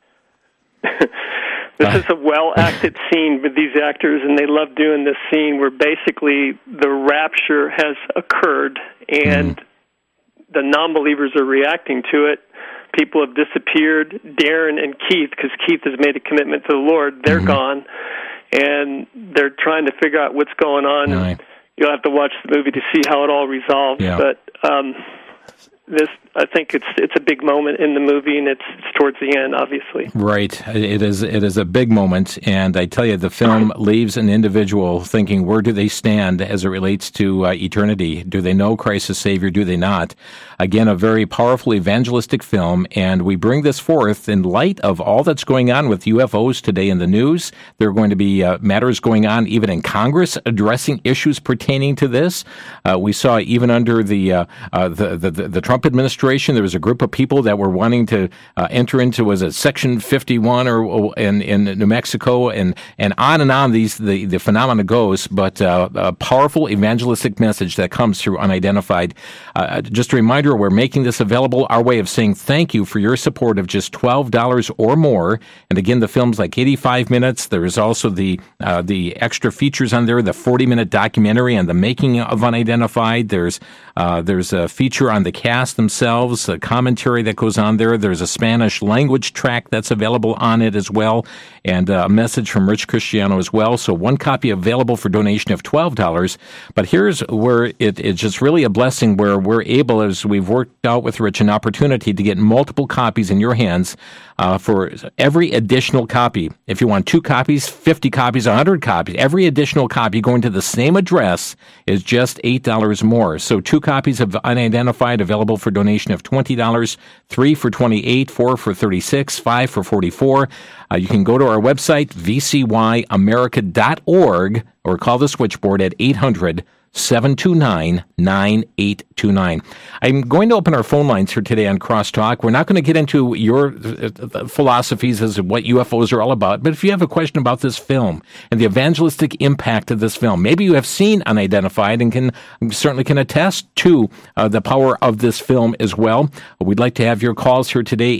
Speaker 3: This is a well-acted scene with these actors, and they love doing this scene where basically the rapture has occurred, and the non-believers are reacting to it. People have disappeared. Darren and Keith, because Keith has made a commitment to the Lord, they're gone, and they're trying to figure out what's going on.
Speaker 2: Right.
Speaker 3: You'll have to watch the movie to see how it all resolves, but this, I think it's a big moment in the movie, and it's towards the end, obviously.
Speaker 2: Right. It is a big moment, and I tell you, the film leaves an individual thinking, where do they stand as it relates to eternity? Do they know Christ as Savior? Do they not? Again, a very powerful evangelistic film, and we bring this forth in light of all that's going on with UFOs today in the news. There are going to be matters going on even in Congress addressing issues pertaining to this. We saw even under the Trump administration, there was a group of people that were wanting to enter into, was it Section 51 or in New Mexico, and on the phenomena goes, but a powerful evangelistic message that comes through Unidentified. Just a reminder, we're making this available, our way of saying thank you for your support of just $12 or more. And again, the film's like 85 minutes. There is also the extra features on there, the 40-minute documentary on the making of Unidentified. There's a feature on the cast themselves, a commentary that goes on there. There's a Spanish language track that's available on it as well, and a message from Rich Cristiano as well. So one copy available for donation of $12. But here's where it's just really a blessing, where we're able, as we've worked out with Rich, an opportunity to get multiple copies in your hands for every additional copy. If you want 2 copies, 50 copies, 100 copies, every additional copy going to the same address is just $8 more. So 2 copies of Unidentified available for donation of $20, 3 for $28, 4 for $36, 5 for $44. You can go to our website, vcyamerica.org, or call the switchboard at 800 800-729-9829. I'm going to open our phone lines here today on Crosstalk. We're not going to get into your philosophies as to what UFOs are all about, but if you have a question about this film and the evangelistic impact of this film, maybe you have seen Unidentified and certainly can attest to the power of this film as well. We'd like to have your calls here today,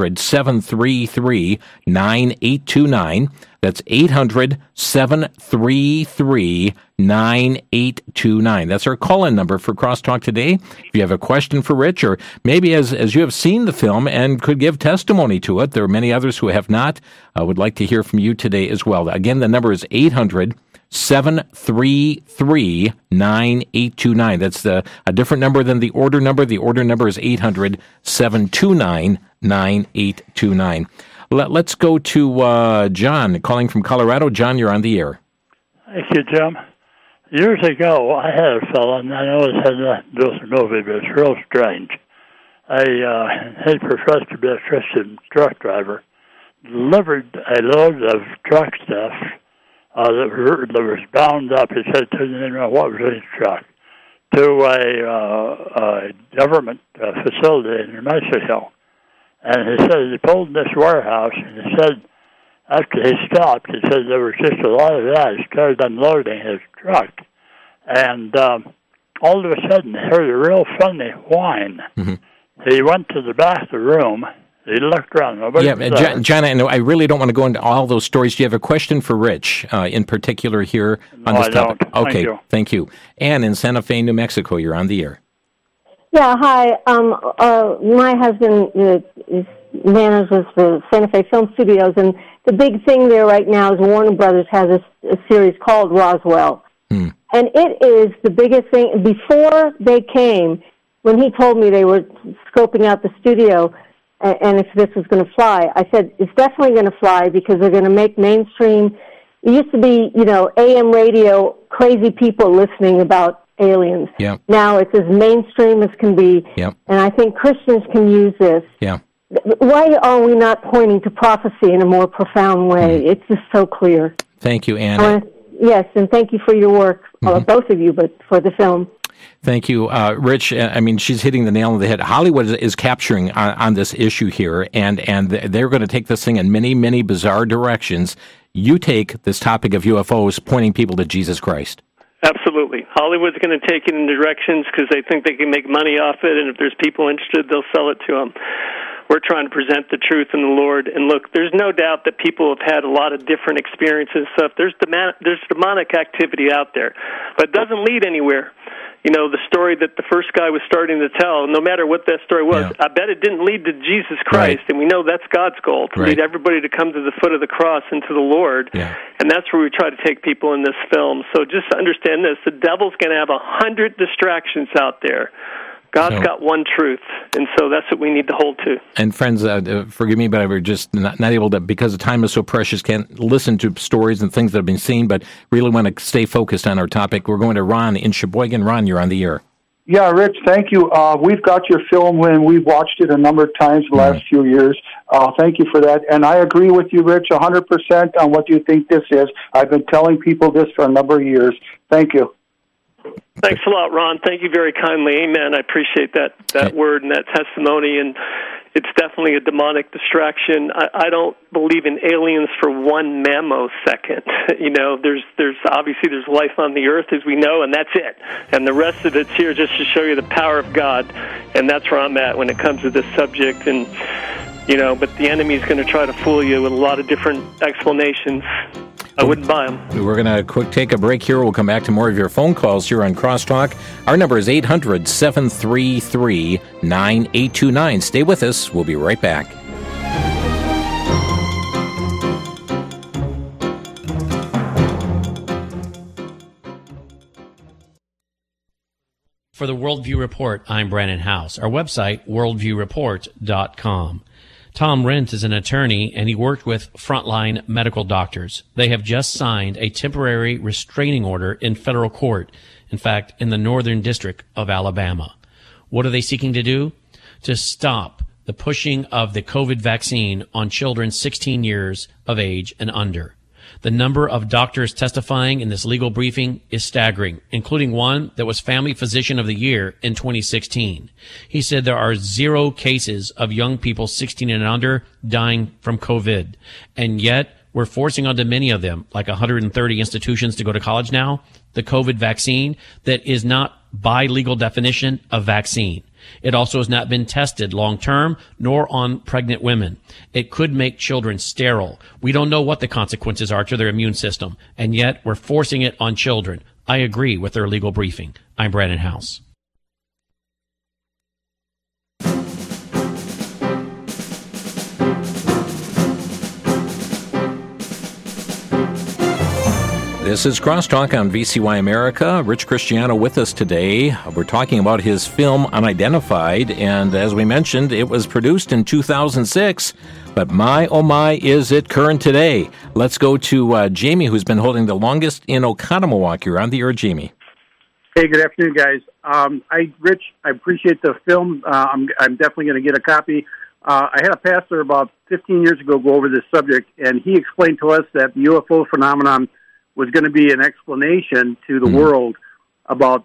Speaker 2: 800-733-9829. That's 800-733-9829. That's our call-in number for Crosstalk today. If you have a question for Rich, or maybe as you have seen the film and could give testimony to it, there are many others who have not, would like to hear from you today as well. Again, the number is 800-733-9829. That's a different number than the order number. The order number is 800-729-9829. Let's go to John calling from Colorado. John, you're on the air.
Speaker 18: Thank you, Jim. Years ago, I had a fellow, and I know it has nothing to do with the movie, but it's real strange. He professed to be a Christian truck driver, delivered a load of truck stuff that was bound up. He said, didn't know what was in his truck, to a government facility in New Mexico. And he said he pulled in this warehouse, and he said after he stopped, he said there was just a lot of that. He started unloading his truck. And all of a sudden, he heard a real funny whine. Mm-hmm. He went to the back of the room. He looked around.
Speaker 2: John, I really don't want to go into all those stories. Do you have a question for Rich in particular here on this topic?
Speaker 18: Don't.
Speaker 2: Okay, thank you. Ann in Santa Fe, New Mexico, you're on the air.
Speaker 19: Yeah, hi. My husband manages the Santa Fe Film Studios, and the big thing there right now is Warner Brothers has a series called Roswell. And it is the biggest thing. Before they came, when he told me they were scoping out the studio and if this was going to fly, I said, it's definitely going to fly because they're going to make mainstream. It used to be, AM radio, crazy people listening about aliens.
Speaker 2: Yep.
Speaker 19: Now it's as mainstream as can be.
Speaker 2: Yep.
Speaker 19: And I think Christians can use this.
Speaker 2: Yeah.
Speaker 19: Why are we not pointing to prophecy in a more profound way? It's just so clear.
Speaker 2: Thank you, Anna.
Speaker 19: Yes, and thank you for your work, both of you, but for the film.
Speaker 2: Thank you. Rich, she's hitting the nail on the head. Hollywood is capturing on this issue here, and they're going to take this thing in many, many bizarre directions. You take this topic of UFOs pointing people to Jesus Christ.
Speaker 3: Absolutely. Hollywood's going to take it in directions because they think they can make money off it, and if there's people interested, they'll sell it to them. We're trying to present the truth in the Lord. And look, there's no doubt that people have had a lot of different experiences and stuff. There's demonic activity out there, but it doesn't lead anywhere. The story that the first guy was starting to tell, no matter what that story was, I bet it didn't lead to Jesus Christ, and we know that's God's goal, to lead everybody to come to the foot of the cross and to the Lord, and that's where we try to take people in this film. So just understand this, the devil's going to have 100 distractions out there. God's got one truth, and so that's what we need to hold to.
Speaker 2: And friends, forgive me, but we're just not able to, because the time is so precious, can't listen to stories and things that have been seen, but really want to stay focused on our topic. We're going to Ron in Sheboygan. Ron, you're on the air.
Speaker 20: Yeah, Rich, thank you. We've got your film, and we've watched it a number of times the last few years. Thank you for that. And I agree with you, Rich, 100% on what you think this is. I've been telling people this for a number of years. Thank you.
Speaker 3: Thanks a lot, Ron. Thank you very kindly. Amen. I appreciate that word and that testimony, and it's definitely a demonic distraction. I don't believe in aliens for 1 nanosecond. There's obviously there's life on the earth, as we know, and that's it. And the rest of it's here just to show you the power of God, and that's where I'm at when it comes to this subject. And but the enemy's going to try to fool you with a lot of different explanations. I wouldn't buy them.
Speaker 2: We're going to take a break here. We'll come back to more of your phone calls here on Crosstalk. Our number is 800-733-9829. Stay with us. We'll be right back.
Speaker 21: For the Worldview Report, I'm Brandon House. Our website, worldviewreport.com. Tom Rent is an attorney, and he worked with Frontline Medical Doctors. They have just signed a temporary restraining order in federal court, in fact, in the Northern District of Alabama. What are they seeking to do? To stop the pushing of the COVID vaccine on children 16 years of age and under. The number of doctors testifying in this legal briefing is staggering, including one that was Family Physician of the Year in 2016. He said there are 0 cases of young people 16 and under dying from COVID, and yet we're forcing onto many of them, like 130 institutions, to go to college now, the COVID vaccine that is not, by legal definition, a vaccine. It also has not been tested long-term, nor on pregnant women. It could make children sterile. We don't know what the consequences are to their immune system, and yet we're forcing it on children. I agree with their legal briefing. I'm Brandon House.
Speaker 2: This is Crosstalk on VCY America. Rich Cristiano with us today. We're talking about his film Unidentified, and as we mentioned, it was produced in 2006, but my, oh my, is it current today. Let's go to Jamie, who's been holding the longest in Oconomowoc. You're on the air, Jamie.
Speaker 1: Hey, good afternoon, guys. Rich, I appreciate the film. I'm definitely going to get a copy. I had a pastor about 15 years ago go over this subject, and he explained to us that the UFO phenomenon was going to be an explanation to the world about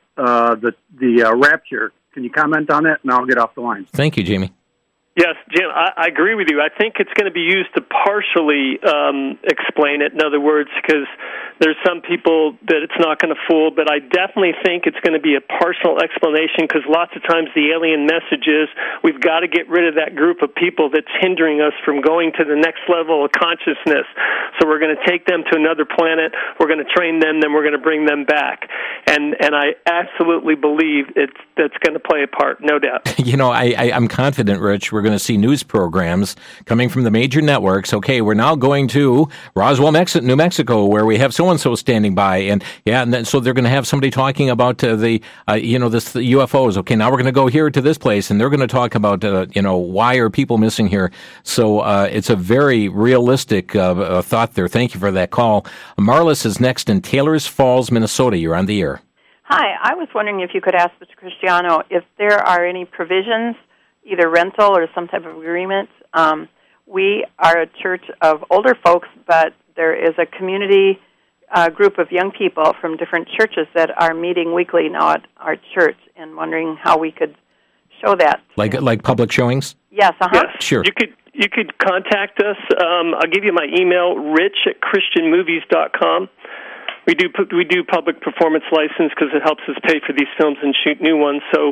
Speaker 1: the rapture. Can you comment on that? And I'll get off the line.
Speaker 2: Thank you, Jamie.
Speaker 3: Yes, Jim, I agree with you. I think it's going to be used to partially explain it, in other words, because there's some people that it's not going to fool, but I definitely think it's going to be a partial explanation because lots of times the alien message is we've got to get rid of that group of people that's hindering us from going to the next level of consciousness. So we're going to take them to another planet, we're going to train them, then we're going to bring them back. And I absolutely believe that's going to play a part, no doubt.
Speaker 2: You know, I'm confident, Rich, we're going to see news programs coming from the major networks. Okay, we're now going to Roswell, New Mexico, where we have so-and-so standing by. And then, so they're going to have somebody talking about the UFOs. Okay, now we're going to go here to this place, and they're going to talk about, why are people missing here? So it's a very realistic thought there. Thank you for that call. Marlis is next in Taylors Falls, Minnesota. You're on the air.
Speaker 22: Hi, I was wondering if you could ask Mr. Cristiano if there are any provisions, either rental or some type of agreement. We are a church of older folks, but there is a community group of young people from different churches that are meeting weekly now at our church, and wondering how we could show that.
Speaker 2: Like public showings?
Speaker 22: Yes,
Speaker 3: Yes.
Speaker 2: Sure.
Speaker 3: You could contact us. I'll give you my email, rich@christianmovies.com. We do public performance license because it helps us pay for these films and shoot new ones. So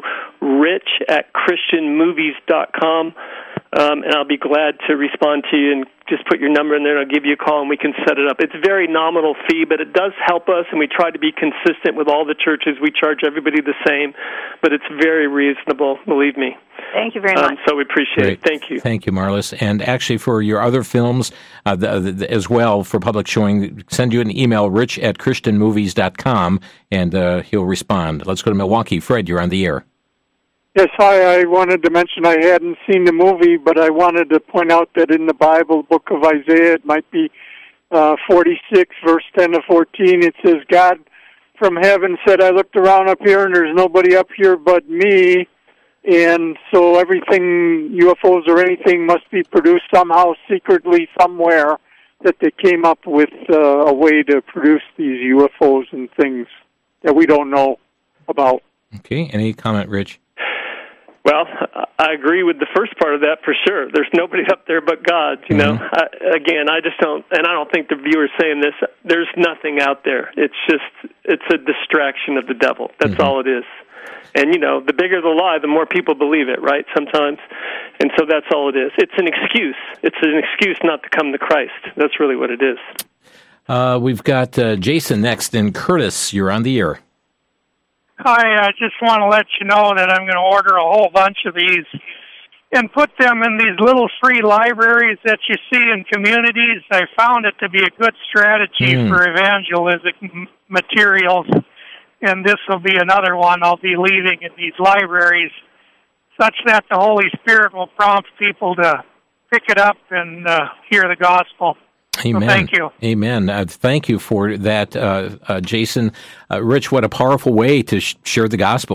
Speaker 3: rich@christianmovies.com, and I'll be glad to respond to you and just put your number in there and I'll give you a call and we can set it up. It's a very nominal fee, but it does help us, and we try to be consistent with all the churches. We charge everybody the same, but it's very reasonable, believe me.
Speaker 22: Thank you very much.
Speaker 3: So we appreciate it. Thank you.
Speaker 2: Thank you, Marlis. And actually, for your other films as well, for public showing, send you an email, rich@christianmovies.com, and he'll respond. Let's go to Milwaukee. Fred, you're on the air.
Speaker 23: Yes, hi. I wanted to mention I hadn't seen the movie, but I wanted to point out that in the Bible, book of Isaiah, it might be 46, verse 10 to 14, it says, God from heaven said, I looked around up here, and there's nobody up here but me. And so everything, UFOs or anything, must be produced somehow, secretly, somewhere, that they came up with a way to produce these UFOs and things that we don't know about.
Speaker 2: Okay, any comment, Rich?
Speaker 3: Well, I agree with the first part of that for sure. There's nobody up there but God, you know. I just don't, and I don't think the viewer's saying this, there's nothing out there. It's a distraction of the devil. That's all it is. And, the bigger the lie, the more people believe it, right, sometimes. And so that's all it is. It's an excuse. It's an excuse not to come to Christ. That's really what it is.
Speaker 2: We've got Jason next, and Curtis, you're on the air.
Speaker 24: Hi, I just want to let you know that I'm going to order a whole bunch of these and put them in these little free libraries that you see in communities. I found it to be a good strategy for evangelism materials, and this will be another one I'll be leaving in these libraries, such that the Holy Spirit will prompt people to pick it up and hear the gospel.
Speaker 2: Amen.
Speaker 24: So thank you.
Speaker 2: Amen. Thank you for that, Jason. Rich, what a powerful way to share the gospel.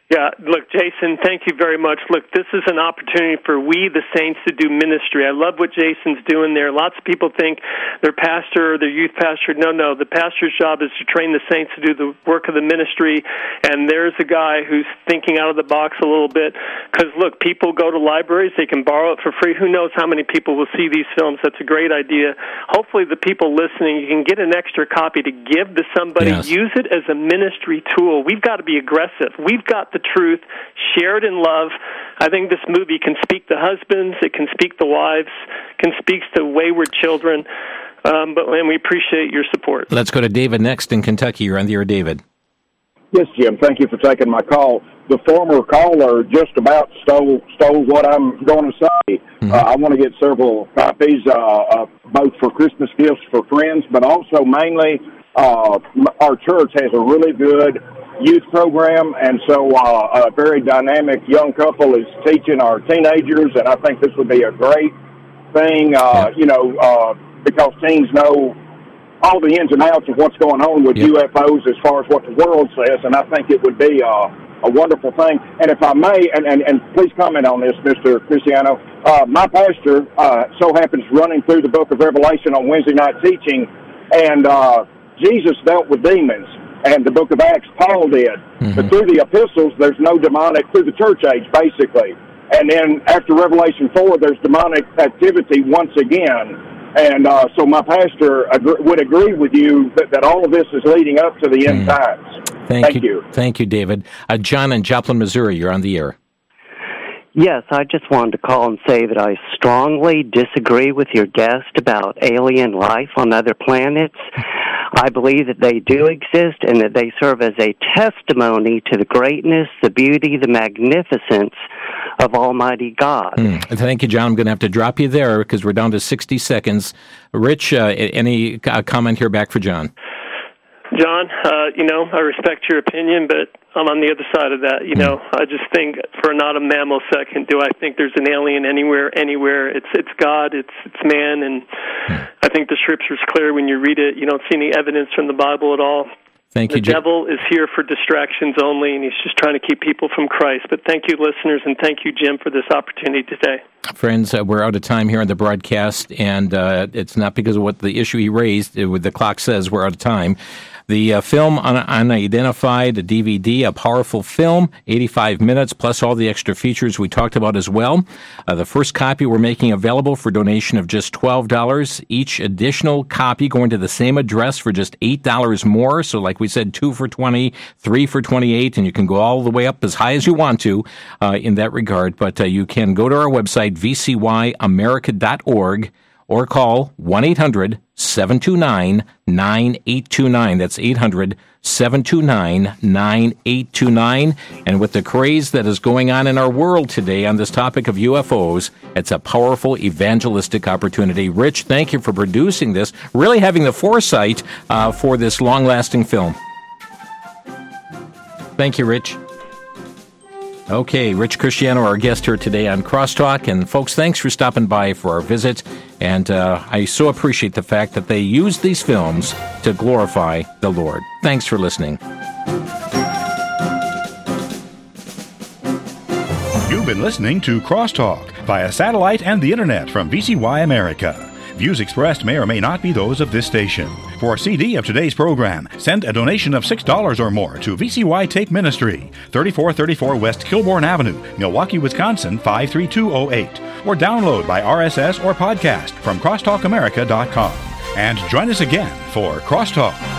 Speaker 3: Yeah, look, Jason, thank you very much. Look, this is an opportunity for we, the saints, to do ministry. I love what Jason's doing there. Lots of people think their pastor or their youth pastor. No, the pastor's job is to train the saints to do the work of the ministry, and there's a guy who's thinking out of the box a little bit. Because, look, people go to libraries. They can borrow it for free. Who knows how many people will see these films? That's a great idea. Hopefully the people listening, you can get an extra copy to give to somebody.
Speaker 2: Yes.
Speaker 3: Use it as a ministry tool. We've got to be aggressive. We've got the truth, shared in love. I think this movie can speak to husbands, it can speak to wives, can speak to wayward children, and we appreciate your support.
Speaker 2: Let's go to David next in Kentucky. You're on the air, David.
Speaker 4: Yes, Jim, thank you for taking my call. The former caller just about stole what I'm going to say. I want to get several copies, both for Christmas gifts for friends, but also mainly our church has a really good youth program, and so a very dynamic young couple is teaching our teenagers, and I think this would be a great thing, because teens know all the ins and outs of what's going on with UFOs as far as what the world says, and I think it would be a wonderful thing. And if I may, and please comment on this, Mr. Cristiano, my pastor so happens running through the book of Revelation on Wednesday night teaching, and Jesus dealt with demons. And the book of Acts, Paul did. But through the epistles, there's no demonic, through the church age, basically. And then after Revelation 4, there's demonic activity once again. And so my pastor would agree with you that all of this is leading up to the end times. Thank you.
Speaker 2: Thank you, David. John in Joplin, Missouri, you're on the air.
Speaker 8: Yes, I just wanted to call and say that I strongly disagree with your guest about alien life on other planets. I believe that they do exist and that they serve as a testimony to the greatness, the beauty, the magnificence of Almighty God.
Speaker 2: Thank you, John. I'm going to have to drop you there because we're down to 60 seconds. Rich, any comment here back for John?
Speaker 3: John, I respect your opinion, but I'm on the other side of that. I just think for not a nanosecond do I think there's an alien anywhere. It's God, it's man, and I think the Scripture's clear when you read it. You don't see any evidence from the Bible at all.
Speaker 2: Thank you,
Speaker 3: The devil is here for distractions only, and he's just trying to keep people from Christ. But thank you, listeners, and thank you, Jim, for this opportunity today.
Speaker 2: Friends, we're out of time here on the broadcast, and it's not because of what the issue he raised. The clock says we're out of time. The film Unidentified, a DVD, a powerful film, 85 minutes, plus all the extra features we talked about as well. The first copy we're making available for donation of just $12. Each additional copy going to the same address for just $8 more. So like we said, 2 for $20, 3 for $28, and you can go all the way up as high as you want to in that regard. But you can go to our website, vcyamerica.org, or call 1-800-729-9829. That's 800-729-9829. And with the craze that is going on in our world today on this topic of UFOs, it's a powerful evangelistic opportunity. Rich, thank you for producing this, really having the foresight for this long-lasting film. Thank you, Rich. Okay, Rich Cristiano, our guest here today on Crosstalk. And folks, thanks for stopping by for our visit. And I so appreciate the fact that they use these films to glorify the Lord. Thanks for listening.
Speaker 9: You've been listening to Crosstalk via satellite and the internet from VCY America. Views expressed may or may not be those of this station. For a CD of today's program, send a donation of $6 or more to VCY Tape Ministry, 3434 West Kilbourne Avenue, Milwaukee, Wisconsin, 53208. Or download by RSS or podcast from crosstalkamerica.com. And join us again for Crosstalk.